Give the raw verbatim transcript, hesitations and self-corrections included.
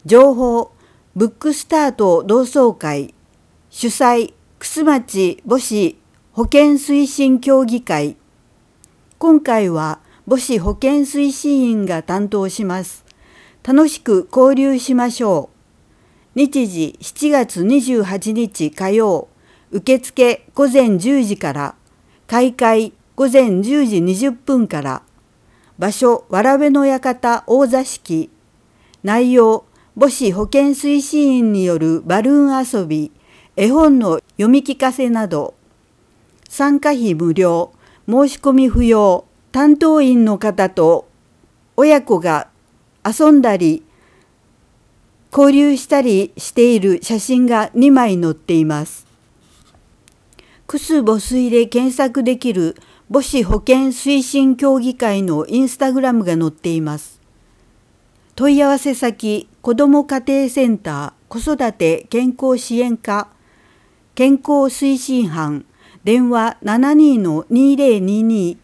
情報ブックスタート同窓会主催楠町母子保健推進協議会。今回は母子保健推進員が担当します。楽しく交流しましょう。日時しちがつにじゅうはちにち火曜、受付ごぜんじゅうじから、開会ごぜんじゅうじにじゅっぷんから、場所わらべの館大座敷。内容母子保健推進員によるバルーン遊び、絵本の読み聞かせなど。参加費無料、申し込み不要。担当員の方と親子が遊んだり交流したりしている写真がにまい載っています。楠母水で検索できる母子保健推進協議会のインスタグラムが載っています。問い合わせ先、子ども家庭センター、子育て健康支援課、健康推進班、電話 ななにーのにーぜろにーにー